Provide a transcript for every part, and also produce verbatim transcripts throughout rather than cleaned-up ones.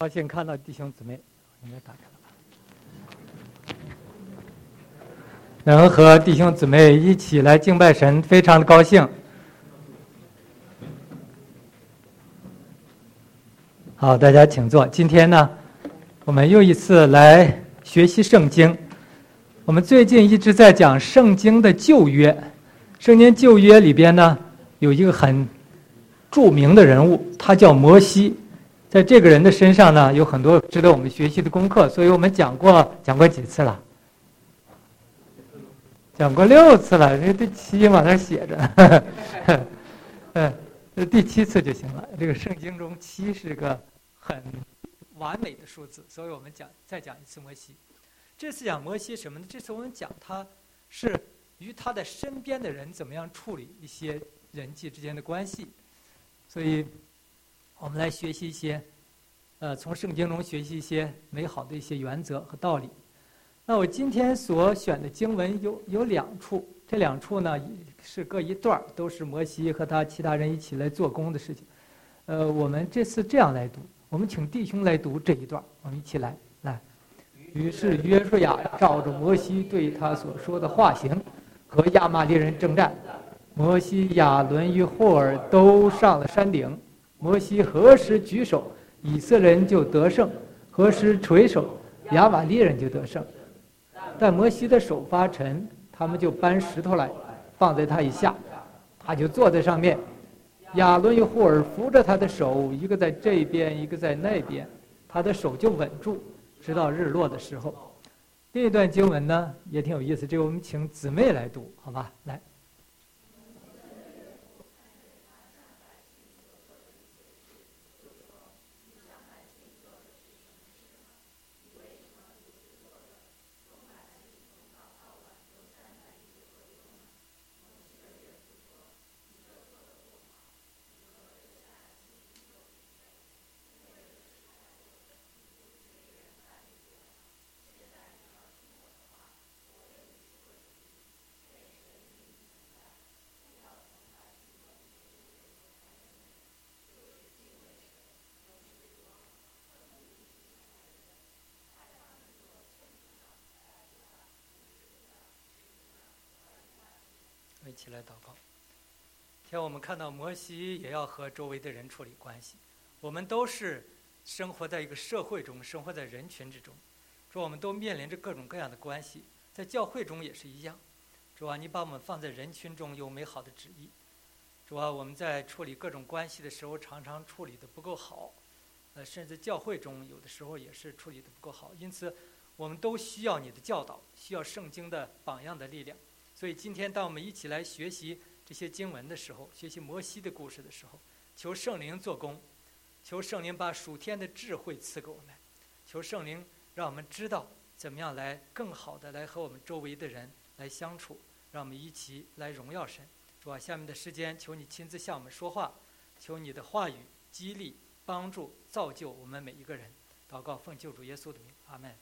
高兴看到弟兄姊妹，应该打开了吧？能和弟兄姊妹一起来敬拜神，非常的高兴。好，大家请坐。今天呢，我们又一次来学习圣经。我们最近一直在讲圣经的旧约，圣经旧约里边呢，有一个很著名的人物，他叫摩西。在这个人的身上呢，有很多值得我们学习的功课，所以我们讲过讲过几次了？讲过六次了，这第七往那写着，嗯，第七次就行了。这个圣经中七是个很完美的数字，所以我们讲再讲一次摩西。这次讲摩西什么呢？这次我们讲他是与他的身边的人怎么样处理一些人际之间的关系，所以我们来学习一些，呃，从圣经中学习一些美好的一些原则和道理。那我今天所选的经文有有两处，这两处呢是各一段，都是摩西和他其他人一起来做工的事情。呃，我们这次这样来读，我们请弟兄来读这一段，我们一起来来。于是约书亚照着摩西对他所说的话行，和亚玛力人征战。摩西、亚伦与霍尔都上了山顶。摩西何时举手，以色列人就得胜；何时垂手，亚玛力人就得胜。但摩西的手发沉，他们就搬石头来，放在他以下，他就坐在上面。亚伦与霍尔扶着他的手，一个在这边，一个在那边，他的手就稳住，直到日落的时候。另一段经文呢，也挺有意思，这个我们请姊妹来读，好吧？来。一起来祷告。天，我们看到摩西也要和周围的人处理关系，我们都是生活在一个社会中，生活在人群之中，主，我们都面临着各种各样的关系，在教会中也是一样。主啊，你把我们放在人群中有美好的旨意。主啊，我们在处理各种关系的时候，常常处理得不够好，呃，甚至教会中有的时候也是处理得不够好，因此我们都需要你的教导，需要圣经的榜样的力量。所以今天当我们一起来学习这些经文的时候，学习摩西的故事的时候，求圣灵做工，求圣灵把属天的智慧赐给我们，求圣灵让我们知道怎么样来更好的来和我们周围的人来相处，让我们一起来荣耀神。主啊，下面的时间求你亲自向我们说话，求你的话语激励帮助造就我们每一个人。祷告奉救主耶稣的名，阿们。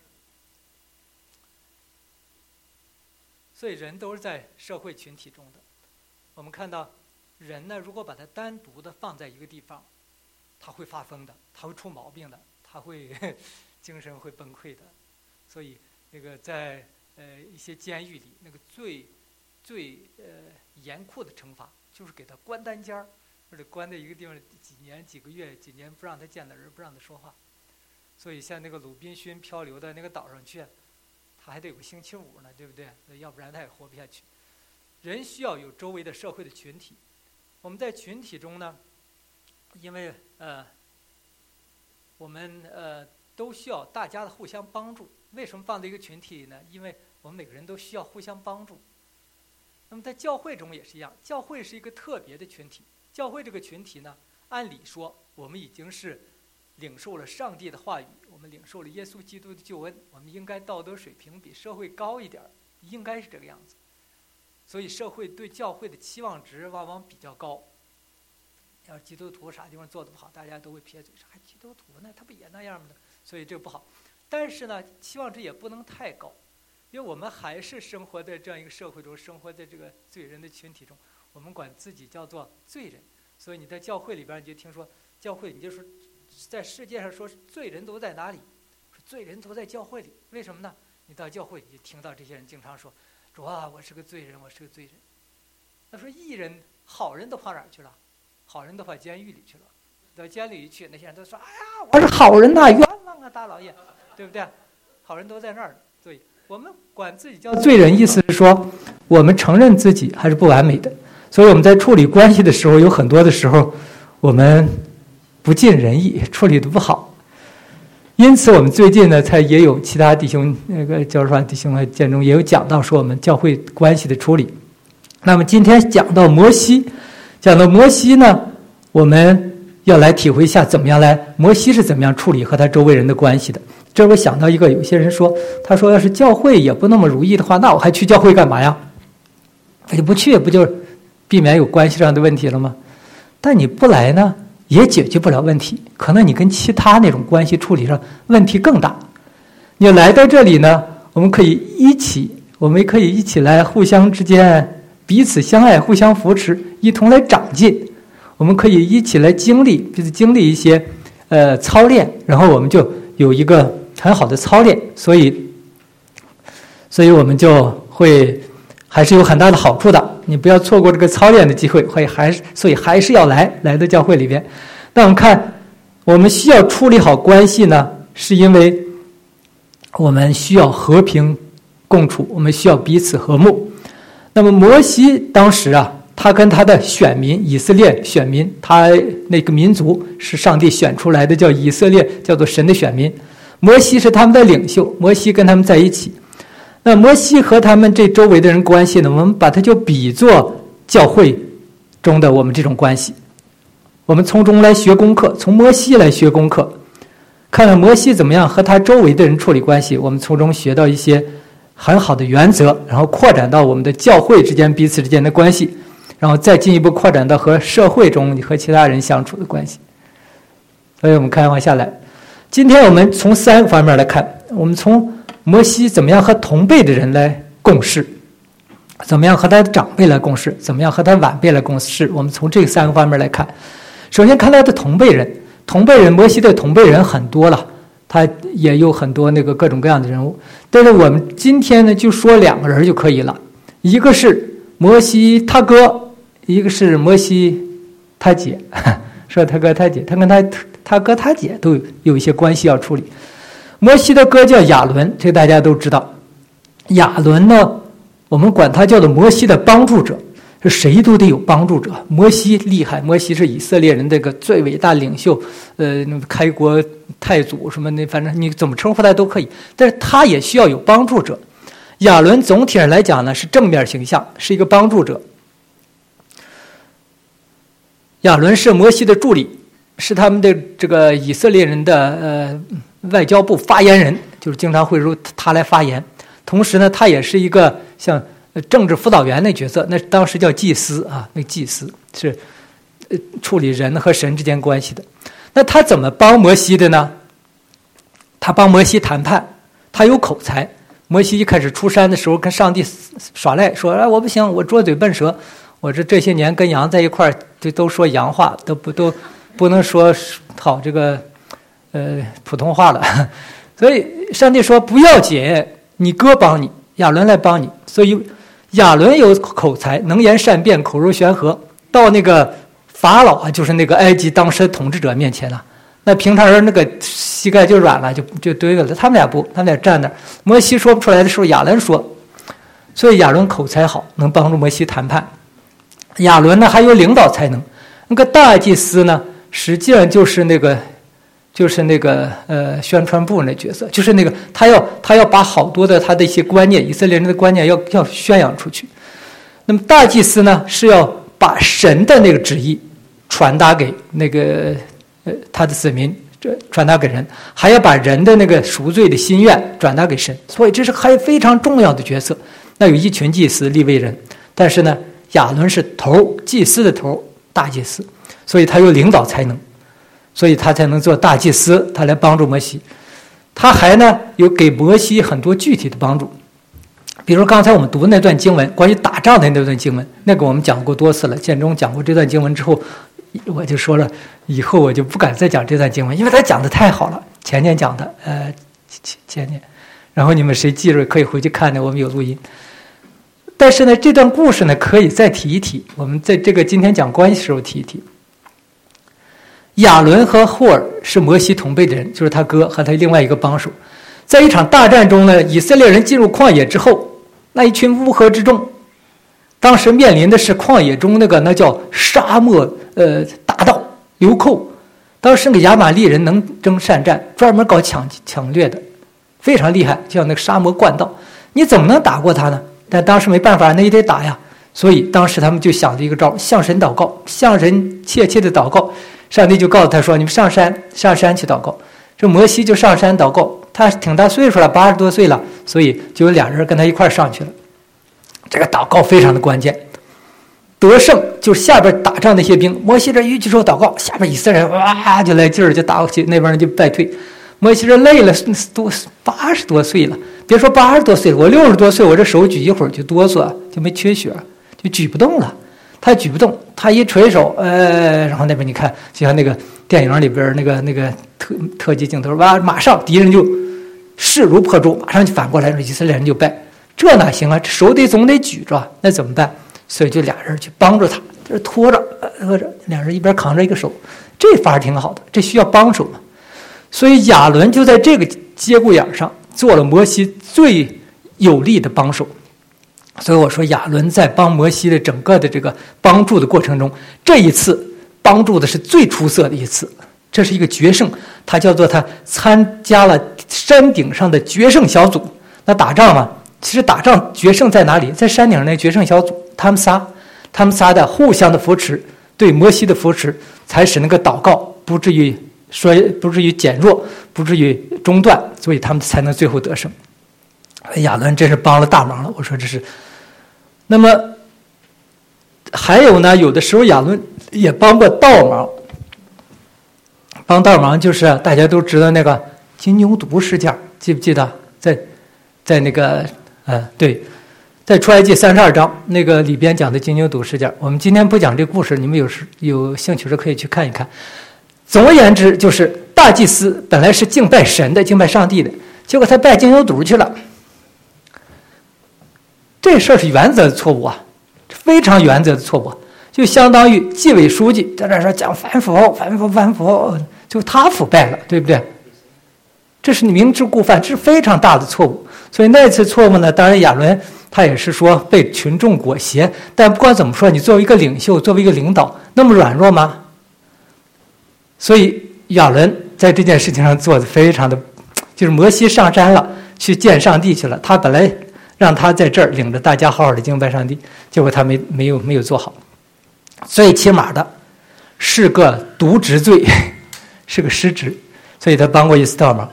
所以人都是在社会群体中的。我们看到人呢，如果把它单独的放在一个地方，他会发疯的，他会出毛病的，他会精神会崩溃的。所以那个在呃一些监狱里，那个最最呃严酷的惩罚就是给他关单间儿，或者关在一个地方几年几个月几年，不让他见到人，不让他说话。所以像那个鲁滨逊漂流到那个岛上去，他还得有个星期五呢，对不对？要不然他也活不下去。人需要有周围的社会的群体。我们在群体中呢，因为呃，我们呃都需要大家的互相帮助。为什么放在一个群体里呢？因为我们每个人都需要互相帮助。那么在教会中也是一样，教会是一个特别的群体。教会这个群体呢，按理说我们已经是领受了上帝的话语，我们领受了耶稣基督的救恩，我们应该道德水平比社会高一点，应该是这个样子。所以社会对教会的期望值往往比较高。要是基督徒啥地方做得不好，大家都会撇嘴说：“还基督徒呢？他不也那样吗？”所以这个不好。但是呢，期望值也不能太高，因为我们还是生活在这样一个社会中，生活在这个罪人的群体中，我们管自己叫做罪人。所以你在教会里边，你就听说教会，你就说在世界上说罪人都在哪里？说罪人都在教会里。为什么呢？你到教会里就听到这些人经常说：“主啊，我是个罪人，我是个罪人。”他说义人、好人都跑哪儿去了？好人都跑监狱里去了。到监狱里去，那些人都说：“哎呀，我是好人呐、啊，冤枉啊，大老爷，对不对？好人都在那儿。”所以我们管自己叫罪人，意思是说我们承认自己还是不完美的。所以我们在处理关系的时候，有很多的时候我们不尽人意，处理的不好。因此我们最近呢，才也有其他弟兄，那个教授弟兄的见中也有讲到说我们教会关系的处理。那么今天讲到摩西，讲到摩西呢，我们要来体会一下怎么样来摩西是怎么样处理和他周围人的关系的。这我想到一个，有些人说，他说要是教会也不那么如意的话，那我还去教会干嘛呀？那就不去，不就避免有关系上的问题了吗？但你不来呢，也解决不了问题，可能你跟其他那种关系处理上问题更大。你来到这里呢，我们可以一起，我们可以一起来互相之间彼此相爱，互相扶持，一同来长进。我们可以一起来经历，就是经历一些呃操练，然后我们就有一个很好的操练，所以所以我们就会还是有很大的好处的。你不要错过这个操练的机会，会还是所以还是要来来到教会里边。那我们看，我们需要处理好关系呢，是因为我们需要和平共处，我们需要彼此和睦。那么摩西当时啊，他跟他的选民以色列选民，他那个民族是上帝选出来的，叫以色列，叫做神的选民。摩西是他们的领袖，摩西跟他们在一起。那摩西和他们这周围的人关系呢，我们把它就比作教会中的我们这种关系。我们从中来学功课，从摩西来学功课，看看摩西怎么样和他周围的人处理关系，我们从中学到一些很好的原则，然后扩展到我们的教会之间彼此之间的关系，然后再进一步扩展到和社会中和其他人相处的关系。所以我们看往下来，今天我们从三个方面来看，我们从摩西怎么样和同辈的人来共事，怎么样和他的长辈来共事，怎么样和他晚辈来共事，我们从这三个方面来看。首先看他的同辈人，同辈人，摩西的同辈人很多了，他也有很多那个各种各样的人物，但是我们今天呢就说两个人就可以了，一个是摩西他哥，一个是摩西他姐，说他哥他姐，他跟他他哥他姐都有一些关系要处理。摩西的哥叫亚伦，这大家都知道。亚伦呢，我们管他叫做摩西的帮助者，是谁都得有帮助者。摩西厉害，摩西是以色列人这个最伟大领袖，呃，开国太祖什么的，反正你怎么称呼他都可以。但是他也需要有帮助者。亚伦总体上来讲呢，是正面形象，是一个帮助者。亚伦是摩西的助理，是他们的这个以色列人的呃外交部发言人，就是经常会由他来发言。同时呢，他也是一个像政治辅导员的角色，那当时叫祭司啊，那祭司是呃处理人和神之间关系的。那他怎么帮摩西的呢？他帮摩西谈判，他有口才。摩西一开始出山的时候，跟上帝耍赖，说：“哎，我不行，我拙嘴笨舌，我这这些年跟羊在一块儿，就都说洋话，都不都不能说好这个呃普通话了。”所以上帝说：“不要紧，你哥帮你，亚伦来帮你。”所以亚伦有口才，能言善辩，口如悬河。到那个法老啊，就是那个埃及当时的统治者面前啊，那平常人那个膝盖就软了，就就对了。他们俩不，他们俩站那儿。摩西说不出来的时候，亚伦说。所以亚伦口才好，能帮助摩西谈判。亚伦呢还有领导才能。那个大祭司呢，实际上就是那个。就是那个呃宣传部那角色，就是那个他要他要把好多的他的一些观念，以色列人的观念要要宣扬出去。那么大祭司呢是要把神的那个旨意传达给那个呃他的子民，这传达给人，还要把人的那个赎罪的心愿转达给神，所以这是还非常重要的角色。那有一群祭司利未人，但是呢亚伦是头，祭司的头，大祭司，所以他有领导才能。所以他才能做大祭司，他来帮助摩西。他还呢有给摩西很多具体的帮助，比如刚才我们读那段经文，关于打仗的那段经文，那个我们讲过多次了。建中讲过这段经文之后， 我就说了，以后我就不敢再讲这段经文，因为他讲的太好了。前年讲的，呃，前前年，然后你们谁记住可以回去看的，我们有录音。但是呢，这段故事呢可以再提一提，我们在这个今天讲关系时候提一提。亚伦和霍尔是摩西同辈的人，就是他哥和他另外一个帮手。在一场大战中呢，以色列人进入旷野之后，那一群乌合之众，当时面临的是旷野中那个那叫沙漠呃大盗流寇。当时那个亚玛力人能征善战，专门搞抢抢掠的，非常厉害，像那个沙漠惯盗，你怎么能打过他呢？但当时没办法，那也得打呀。所以当时他们就想了一个招，向神祷告，向神切切的祷告。上帝就告诉他说：“你们上山，上山去祷告。”这摩西就上山祷告，他挺大岁数了，八十多岁了，所以就有俩人跟他一块上去了。这个祷告非常的关键。得胜就是下边打仗那些兵，摩西这一举手祷告，下边以色列人哇就来劲儿就打过去，那边人就败退。摩西这累了，多八十多岁了，别说八十多岁了，我六十多岁，我这手举一会儿就哆嗦，就没缺血，就举不动了。他举不动，他一垂手，呃，然后那边你看，就像那个电影里边那个那个特特技镜头，哇，马上敌人就势如破竹，马上就反过来，以色列人就败。这哪行啊？这手得总得举着，那怎么办？所以就俩人去帮助他，这拖着拖着，俩人一边扛着一个手，这法儿挺好的，这需要帮手嘛。所以亚伦就在这个节骨眼上做了摩西最有力的帮手。所以我说亚伦在帮摩西的整个的这个帮助的过程中，这一次帮助的是最出色的一次，这是一个决胜，他叫做他参加了山顶上的决胜小组。那打仗嘛，其实打仗决胜在哪里？在山顶上那决胜小组，他们仨他们仨的互相的扶持，对摩西的扶持，才使那个祷告不至于衰，不至于减弱，不至于中断，所以他们才能最后得胜。亚伦真是帮了大忙了，我说这是。那么还有呢，有的时候亚伦也帮过倒忙。帮倒忙就是大家都知道那个金牛犊事件，记不记得？在在那个呃对，在出埃及三十二章那个里边讲的金牛犊事件。我们今天不讲这个故事，你们有时有兴趣时可以去看一看。总而言之，就是大祭司本来是敬拜神的，敬拜上帝的，结果他拜金牛犊去了。这事儿是原则的错误啊，非常原则的错误，就相当于纪委书记在这说讲反腐反腐反腐，就他腐败了，对不对？这是你明知故犯，这是非常大的错误。所以那次错误呢，当然亚伦他也是说被群众裹挟，但不管怎么说，你作为一个领袖，作为一个领导，那么软弱吗？所以亚伦在这件事情上做的非常的，就是摩西上山了，去见上帝去了，他本来让他在这儿领着大家好好的敬拜上帝，结果他没没有没有做好，最起码的是个渎职罪，是个失职，所以他帮过一次倒忙。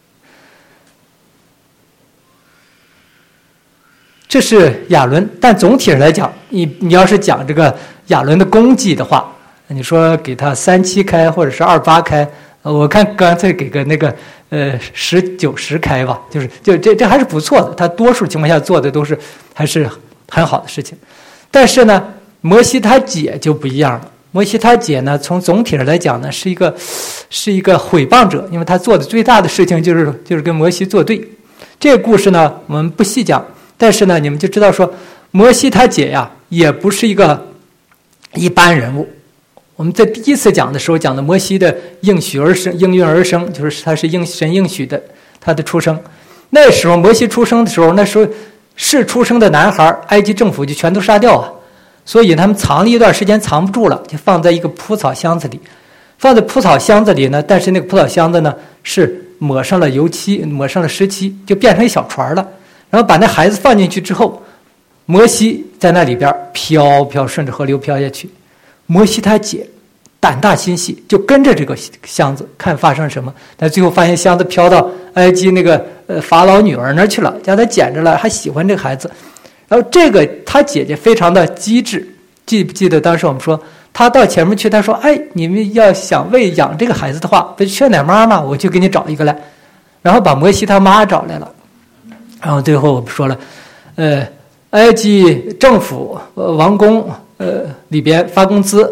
这是亚伦，但总体上来讲，你你要是讲这个亚伦的功绩的话，你说给他三七开或者是二八开，我看干脆给个那个呃十九十开吧，就是就这这还是不错的，他多数情况下做的都是还是很好的事情。但是呢，摩西他姐就不一样了。摩西他姐呢，从总体上来讲呢，是一个是一个毁谤者，因为他做的最大的事情就是就是跟摩西作对。这个故事呢，我们不细讲，但是呢，你们就知道说，摩西他姐呀，也不是一个一般人物。我们在第一次讲的时候讲的摩西的应许而生、应运而生，就是他是应神应许的他的出生。那时候摩西出生的时候，那时候是出生的男孩，埃及政府就全都杀掉啊，所以他们藏了一段时间，藏不住了，就放在一个蒲草箱子里。放在蒲草箱子里呢，但是那个蒲草箱子呢是抹上了油漆，抹上了石漆，就变成一小船了。然后把那孩子放进去之后，摩西在那里边飘飘，顺着河流飘下去。摩西他姐胆大心细，就跟着这个箱子看发生什么。但最后发现箱子飘到埃及那个呃法老女儿那儿去了，叫他捡着了，还喜欢这个孩子。然后这个他姐姐非常的机智，记不记得当时我们说，他到前面去，他说：“哎，你们要想喂养这个孩子的话，不是缺奶妈吗？我就给你找一个来。”然后把摩西他妈找来了。然后最后我们说了，呃，埃及政府、呃、王宫呃里边发工资，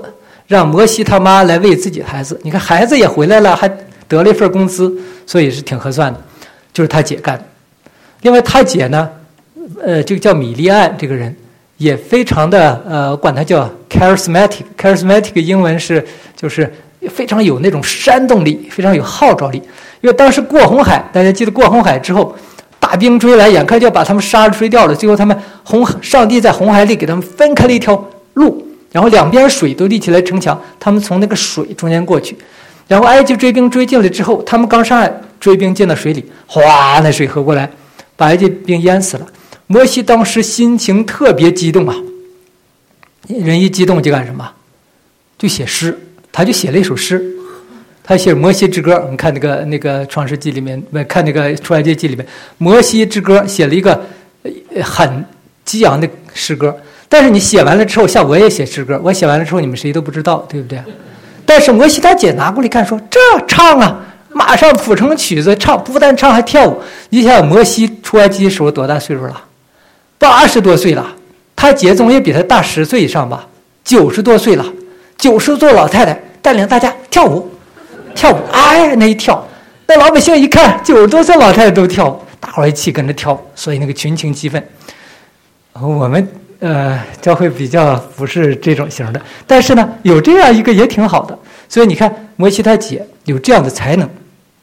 让摩西他妈来喂自己的孩子。你看孩子也回来了，还得了一份工资，所以是挺合算的，就是他姐干的。另外他姐呢，呃，这个叫米利暗这个人也非常的呃，管他叫 charismatic，charismatic 英文是就是非常有那种煽动力，非常有号召力。因为当时过红海，大家记得过红海之后，大兵追来，眼看就要把他们杀了追掉了，最后他们红上帝在红海里给他们分开了一条路，然后两边水都立起来城墙，他们从那个水中间过去。然后埃及追兵追进来之后，他们刚上来，追兵进到水里，哗，那水喝过来，把埃及兵淹死了。摩西当时心情特别激动啊，人一激动就干什么？就写诗，他就写了一首诗，他写摩西之歌。我们看那个那个创世纪里面，看那个出埃及记里面，摩西之歌写了一个很激昂的诗歌。但是你写完了之后，像我也写诗歌，我写完了之后你们谁都不知道，对不对？但是摩西他姐拿过来看，说这唱啊，马上谱成曲子唱，不但唱还跳舞。你想摩西出埃及的时候多大岁数了？八十多岁了。他姐总也比他大十岁以上吧，九十多岁了，九十多老太太带领大家跳舞，跳舞，哎，那一跳，那老百姓一看，九十多岁老太太都跳舞，大伙一起跟着跳舞，所以那个群情激愤。我们呃，教会比较不是这种型的，但是呢，有这样一个也挺好的。所以你看，摩西他姐有这样的才能，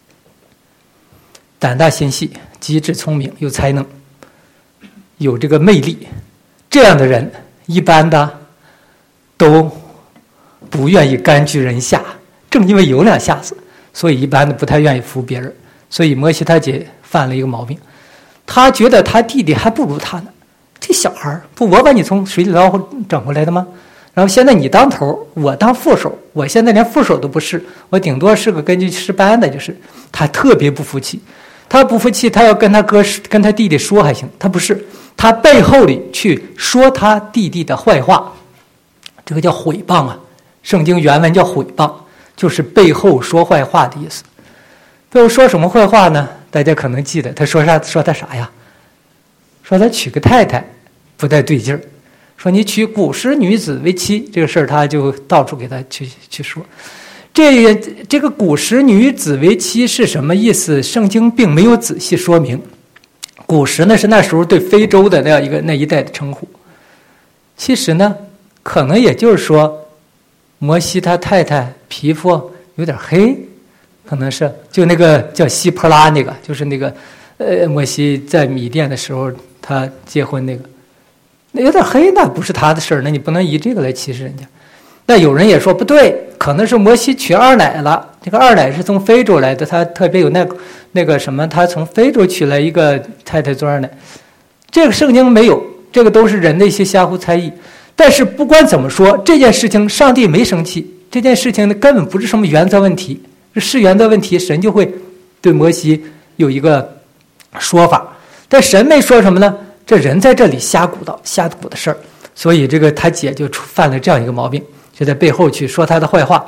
胆大心细，机智聪明，有才能，有这个魅力，这样的人一般的都不愿意甘居人下。正因为有两下子，所以一般的不太愿意服别人。所以摩西他姐犯了一个毛病，他觉得他弟弟还不如他呢。这小孩不，我把你从水里捞整回来的吗？然后现在你当头，我当副手，我现在连副手都不是，我顶多是个根据师班的，就是他特别不服气。他不服气，他要跟他哥跟他弟弟说还行，他不是，他背后里去说他弟弟的坏话，这个叫毁谤啊。圣经原文叫毁谤，就是背后说坏话的意思。背后说什么坏话呢？大家可能记得，他说啥？说他啥呀？说他娶个太太不太对劲儿，说你娶古时女子为妻，这个事儿他就到处给他去去说。这个这个古时女子为妻是什么意思？圣经并没有仔细说明。古时呢是那时候对非洲的那样一个那一带的称呼。其实呢，可能也就是说，摩西他太太皮肤有点黑，可能是就那个叫西坡拉那个，就是那个呃摩西在米甸的时候。他结婚那个，那有点黑，那不是他的事儿，那你不能以这个来歧视人家。那有人也说不对，可能是摩西娶二奶了。这个二奶是从非洲来的，他特别有那个那个什么，他从非洲娶来一个太太做二奶。这个圣经没有，这个都是人的一些瞎胡猜疑。但是不管怎么说，这件事情上帝没生气，这件事情呢根本不是什么原则问题，是原则问题，神就会对摩西有一个说法。但神没说什么呢？这人在这里瞎鼓捣瞎鼓的事儿，所以这个他姐就犯了这样一个毛病，就在背后去说他的坏话。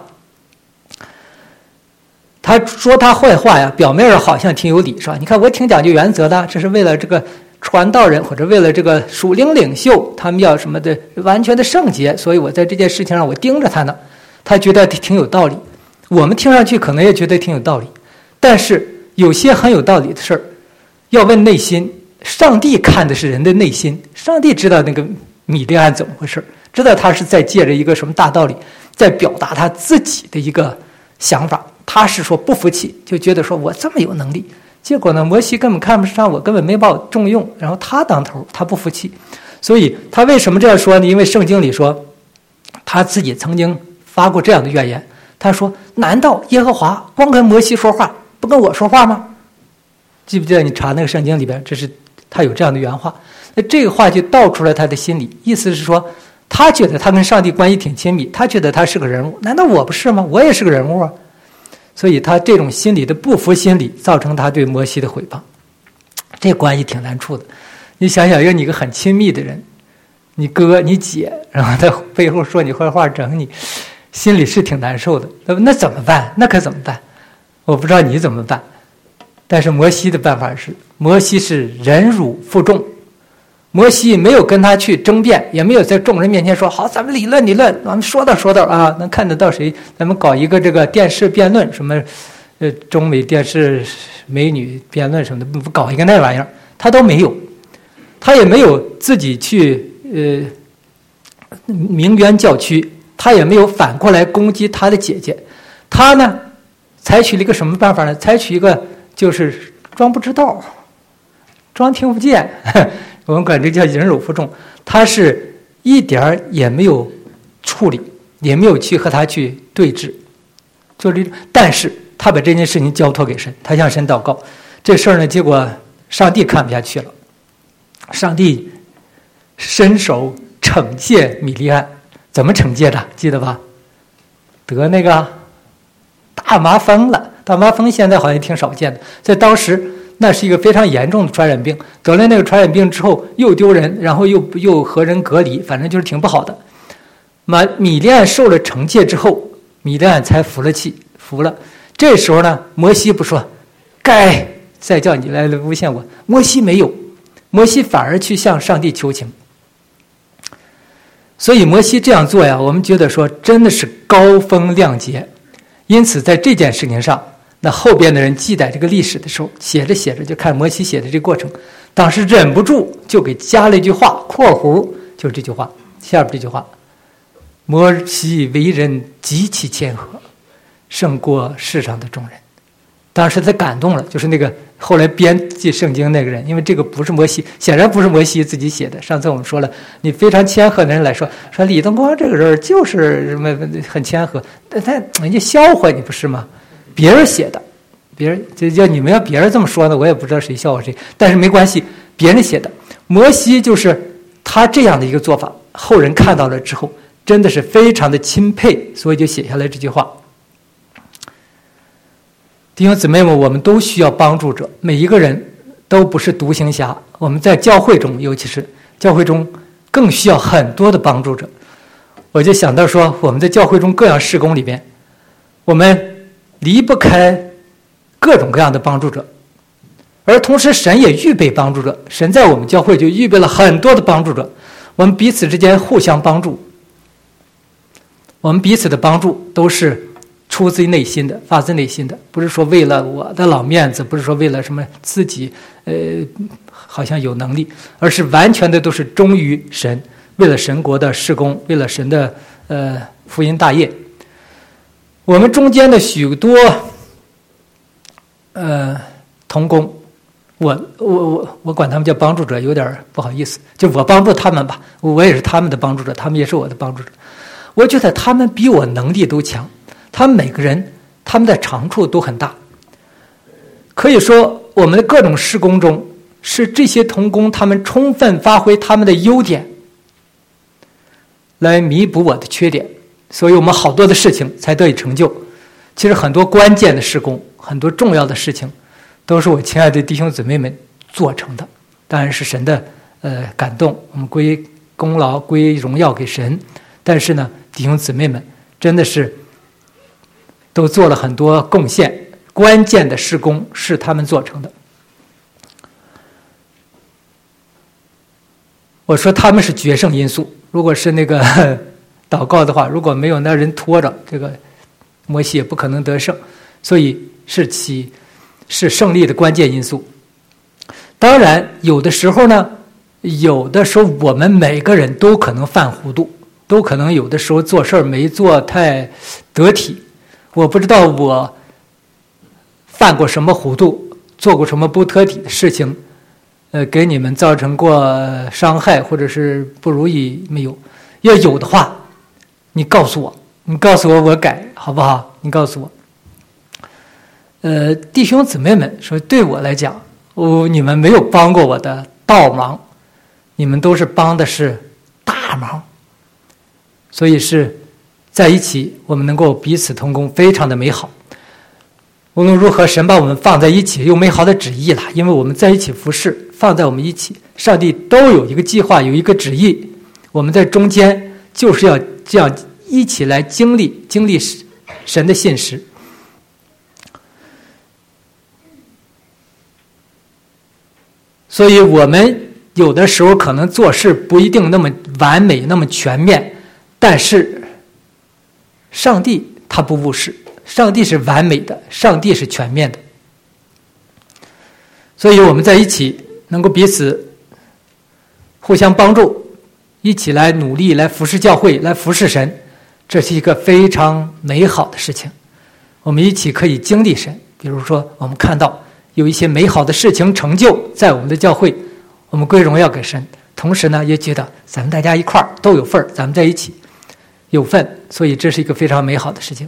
他说他坏话呀，表面上好像挺有理，是吧？你看我挺讲究原则的，这是为了这个传道人或者为了这个属灵领袖，他们要什么的完全的圣洁，所以我在这件事情上我盯着他呢。他觉得挺有道理，我们听上去可能也觉得挺有道理，但是有些很有道理的事儿。要问内心，上帝看的是人的内心，上帝知道那个米利暗怎么回事，知道他是在借着一个什么大道理，在表达他自己的一个想法。他是说不服气，就觉得说我这么有能力，结果呢，摩西根本看不上我，根本没把我重用，然后他当头，他不服气。所以他为什么这样说呢？因为圣经里说，他自己曾经发过这样的怨言，他说：难道耶和华光跟摩西说话，不跟我说话吗？记不记得你查那个圣经里边，这是他有这样的原话。那这个话就道出来他的心理，意思是说，他觉得他跟上帝关系挺亲密，他觉得他是个人物，难道我不是吗？我也是个人物啊。所以他这种心理的不服心理，造成他对摩西的毁谤，这关系挺难处的。你想想，有你一个很亲密的人，你哥你姐，然后他背后说你坏话整你，心里是挺难受的。那怎么办？那可怎么办？我不知道你怎么办。但是摩西的办法是，摩西是忍辱负重， 摩西没有跟他去争辩，也没有在众人面前说好，咱们理论理论，咱们说道说道啊，能看得到谁，咱们搞一个这个电视辩论，什么呃中美电视美女辩论什么的，不搞一个那玩意儿，他都没有，他也没有自己去呃鸣冤叫屈，他也没有反过来攻击他的姐姐，他呢采取了一个什么办法呢？采取一个就是装不知道，装听不见。我们管这叫忍辱负重，他是一点儿也没有处理，也没有去和他去对峙，做这，但是他把这件事情交托给神，他向神祷告。这事儿呢，结果上帝看不下去了，上帝伸手惩戒米利暗，怎么惩戒的？记得吧？得那个大麻风了，大麻风现在好像挺少见的，在当时。那是一个非常严重的传染病，得了那个传染病之后又丢人，然后又又和人隔离，反正就是挺不好的。那米利暗受了惩戒之后，米利暗才服了气，服了。这时候呢，摩西不说，该再叫你来诬陷我，摩西没有，摩西反而去向上帝求情。所以摩西这样做呀，我们觉得说真的是高风亮节。因此在这件事情上，那后边的人记载这个历史的时候，写着写着就看摩西写的这个过程，当时忍不住就给加了一句话，括弧就是这句话，下边这句话：摩西为人极其谦和，胜过世上的众人。当时他感动了，就是那个后来编辑圣经那个人，因为这个不是摩西，显然不是摩西自己写的。上次我们说了，你非常谦和的人来说，说李东光这个人就是什么很谦和，但他人家笑话你不是吗？别人写的，别人就叫你们要别人这么说呢，我也不知道谁笑话谁，但是没关系，别人写的。摩西就是他这样的一个做法，后人看到了之后，真的是非常的钦佩，所以就写下来这句话。弟兄姊妹们，我们都需要帮助者，每一个人都不是独行侠，我们在教会中，尤其是教会中更需要很多的帮助者。我就想到说，我们在教会中各样事工里边，我们离不开各种各样的帮助者，而同时神也预备帮助者，神在我们教会就预备了很多的帮助者，我们彼此之间互相帮助，我们彼此的帮助都是出自于内心的，发自内心的，不是说为了我的老面子，不是说为了什么自己呃好像有能力，而是完全的都是忠于神，为了神国的事工，为了神的呃福音大业。我们中间的许多呃同工，我我我我管他们叫帮助者，有点不好意思，就我帮助他们吧，我也是他们的帮助者，他们也是我的帮助者。我觉得他们比我能力都强，他们每个人他们的长处都很大。可以说我们的各种事工中，是这些同工他们充分发挥他们的优点，来弥补我的缺点，所以我们好多的事情才得以成就。其实很多关键的事工，很多重要的事情，都是我亲爱的弟兄姊妹们做成的，当然是神的呃感动，我们归功劳归荣耀给神。但是呢，弟兄姊妹们真的是都做了很多贡献，关键的事工是他们做成的。我说他们是决胜因素，如果是那个祷告的话，如果没有那人拖着，这个摩西也不可能得胜，所以是其是胜利的关键因素。当然有的时候呢，有的时候我们每个人都可能犯糊涂，都可能有的时候做事没做太得体。我不知道我犯过什么糊涂，做过什么不得体的事情，呃，给你们造成过伤害或者是不如意没有？要有的话，你告诉我，你告诉我，我改，好不好？你告诉我。呃，弟兄姊妹们说，对我来讲，我你们没有帮过我的倒忙，你们都是帮的是大忙，所以是在一起，我们能够彼此同工，非常的美好。无论如何，神把我们放在一起，有美好的旨意了，因为我们在一起服侍，放在我们一起，上帝都有一个计划，有一个旨意，我们在中间就是要这样一起来经历经历神的信实。所以我们有的时候可能做事不一定那么完美那么全面，但是上帝他不误事，上帝是完美的，上帝是全面的。所以我们在一起能够彼此互相帮助，一起来努力来服侍教会，来服侍神，这是一个非常美好的事情。我们一起可以经历神，比如说我们看到有一些美好的事情成就在我们的教会，我们归荣耀给神，同时呢也觉得咱们大家一块儿都有份儿，咱们在一起有份，所以这是一个非常美好的事情。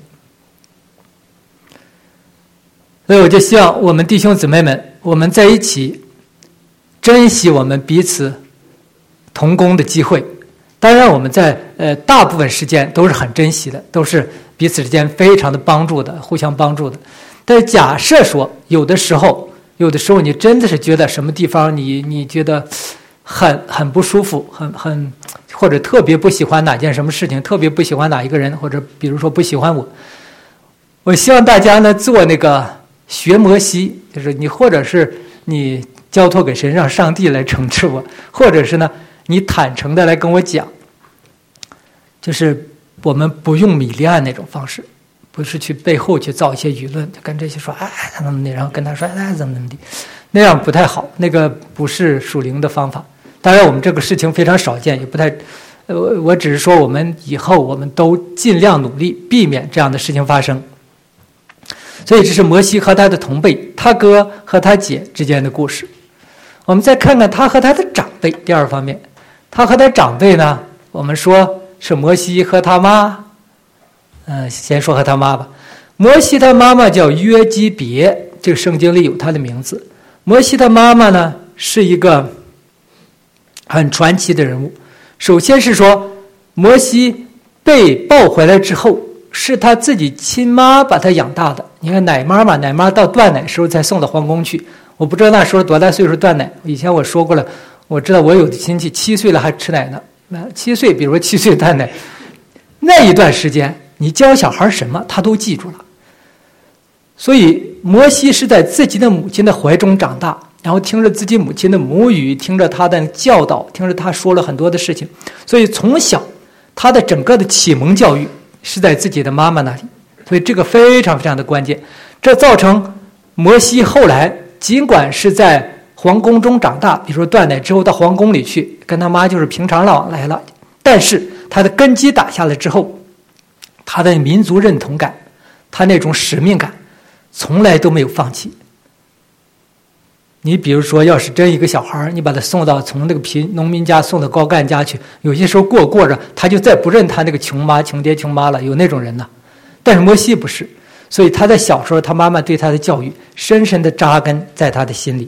所以我就希望我们弟兄姊妹们，我们在一起珍惜我们彼此同工的机会。当然我们在呃大部分时间都是很珍惜的，都是彼此之间非常的帮助的，互相帮助的。但是假设说有的时候有的时候你真的是觉得什么地方你你觉得很很不舒服，很很或者特别不喜欢哪件什么事情，特别不喜欢哪一个人，或者比如说不喜欢我，我希望大家呢做那个学摩西，就是你或者是你交托给神，让上帝来惩治我，或者是呢你坦诚的来跟我讲，就是我们不用米利暗那种方式，不是去背后去造一些舆论，就跟这些说哎怎么怎么的，然后跟他说哎怎么怎么的，那样不太好，那个不是属灵的方法。当然我们这个事情非常少见，也不太呃我只是说我们以后我们都尽量努力避免这样的事情发生。所以这是摩西和他的同辈，他哥和他姐之间的故事。我们再看看他和他的长辈，第二方面，他和他长辈呢，我们说是摩西和他妈，嗯、呃，先说和他妈吧。摩西他妈妈叫约基别，这个圣经里有他的名字。摩西他妈妈呢是一个很传奇的人物。首先是说，摩西被抱回来之后，是他自己亲妈把他养大的。你看奶妈嘛，奶妈到断奶时候才送到皇宫去。我不知道那时候多大岁数断奶，以前我说过了，我知道我有的亲戚七岁了还吃奶呢，七岁，比如说七岁断奶，那一段时间你教小孩什么他都记住了。所以摩西是在自己的母亲的怀中长大，然后听着自己母亲的母语，听着他的教导，听着他说了很多的事情，所以从小他的整个的启蒙教育是在自己的妈妈那里，所以这个非常非常的关键。这造成摩西后来尽管是在皇宫中长大，比如说断奶之后到皇宫里去跟他妈就是平常往来了，但是他的根基打下来之后，他的民族认同感，他那种使命感从来都没有放弃。你比如说要是真一个小孩，你把他送到从那个贫农民家送到高干家去，有些时候过过着他就再不认他那个穷妈穷爹穷妈了，有那种人呢。但是摩西不是，所以他在小时候他妈妈对他的教育深深的扎根在他的心里。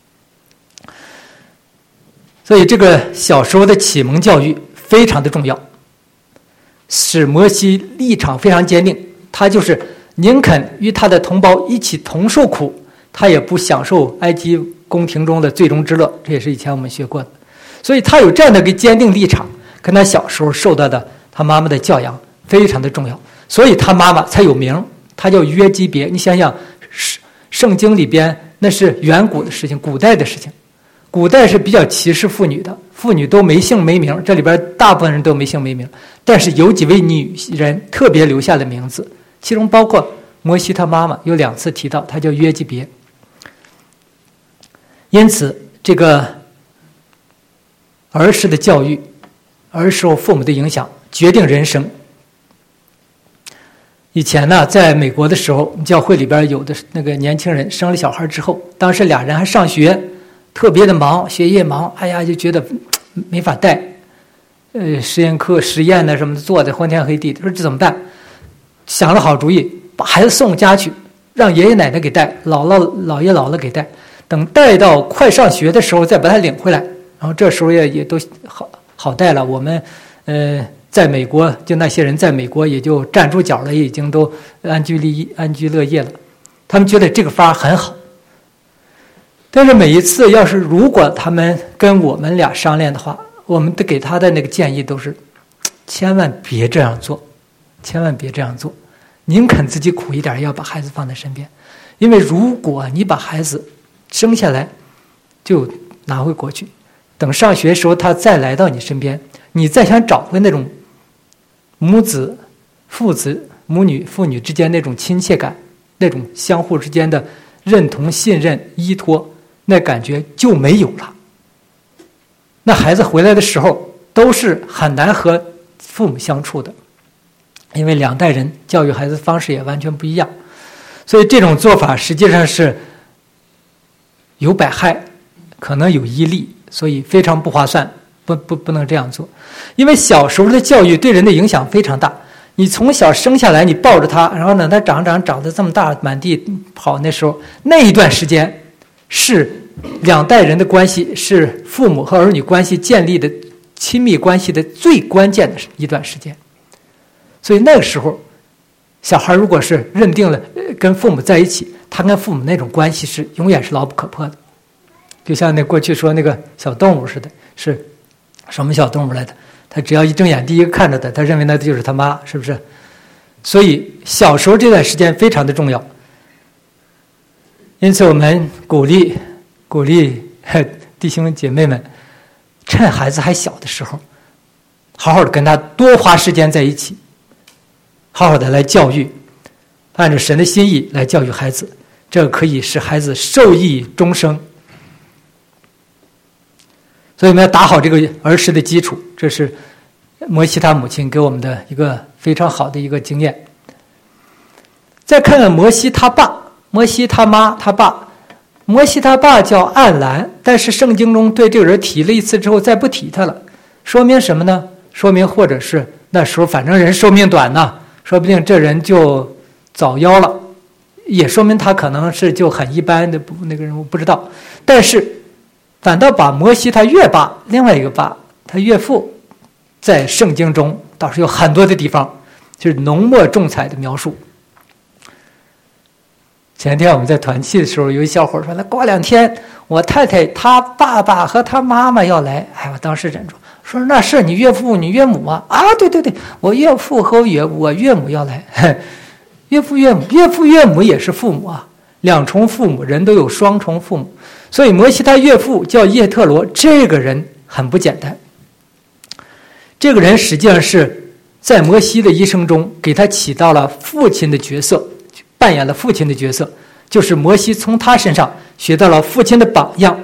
所以这个小时候的启蒙教育非常的重要，使摩西立场非常坚定，他就是宁肯与他的同胞一起同受苦，他也不享受埃及宫廷中的最终之乐，这也是以前我们学过的。所以他有这样的一个坚定立场，跟他小时候受到的他妈妈的教养非常的重要，所以他妈妈才有名，他叫约基别。你想想圣经里边那是远古的事情，古代的事情，古代是比较歧视妇女的，妇女都没姓没名，这里边大部分人都没姓没名，但是有几位女人特别留下了名字，其中包括摩西他妈妈有两次提到，他叫约基别。因此这个儿时的教育，儿时候父母的影响决定人生。以前呢在美国的时候，教会里边有的那个年轻人生了小孩之后，当时俩人还上学，特别的忙，学业忙，哎呀就觉得没法带，呃实验课实验呢什么的做的昏天黑地，说这怎么办？想了好主意，把孩子送家去，让爷爷奶奶给带，姥姥姥爷姥姥给带，等带到快上学的时候再把他领回来，然后这时候也也都好好带了。我们呃在美国就那些人在美国也就站住脚了，已经都安居立安居乐业了，他们觉得这个法很好。但是每一次要是如果他们跟我们俩商量的话，我们给他的那个建议都是千万别这样做，千万别这样做，宁肯自己苦一点，要把孩子放在身边。因为如果你把孩子生下来就拿回国去， 等上学的时候他再来到你身边，你再想找回那种母子、父子、母女、父女之间那种亲切感，那种相互之间的认同、信任、依托，那感觉就没有了。那孩子回来的时候都是很难和父母相处的，因为两代人教育孩子方式也完全不一样，所以这种做法实际上是有百害，可能有一利，所以非常不划算，不不不能这样做。因为小时候的教育对人的影响非常大，你从小生下来，你抱着他，然后等他长长长得这么大，满地跑，那时候那一段时间是两代人的关系，是父母和儿女关系建立的亲密关系的最关键的一段时间。所以那个时候小孩如果是认定了跟父母在一起，他跟父母那种关系是永远是牢不可破的。就像那过去说那个小动物似的，是什么小动物来的，他只要一睁眼第一个看着的，他认为那就是他妈，是不是？所以小时候这段时间非常的重要。因此我们鼓励鼓励弟兄姐妹们，趁孩子还小的时候，好好的跟他多花时间在一起，好好的来教育，按照神的心意来教育孩子，这可以使孩子受益终生。所以我们要打好这个儿时的基础，这是摩西他母亲给我们的一个非常好的一个经验。再看看摩西他爸，摩西他妈他爸，摩西他爸叫暗兰，但是圣经中对这个人提了一次之后再不提他了，说明什么呢？说明或者是那时候反正人寿命短呢，说不定这人就早夭了，也说明他可能是就很一般的那个人，我不知道。但是反倒把摩西他岳爸，另外一个爸，他岳父，在圣经中倒是有很多的地方就是浓墨重彩的描述。前天我们在团契的时候，有一小伙说，那过两天我太太她爸爸和她妈妈要来，哎，我当时忍住说，那是你岳父你岳母啊？啊，对对对，我岳父和我岳我岳母要来。岳父岳母岳父岳母也是父母啊，两重父母，人都有双重父母。所以摩西他岳父叫叶特罗，这个人很不简单。这个人实际上是在摩西的一生中给他起到了父亲的角色，扮演了父亲的角色，就是摩西从他身上学到了父亲的榜样，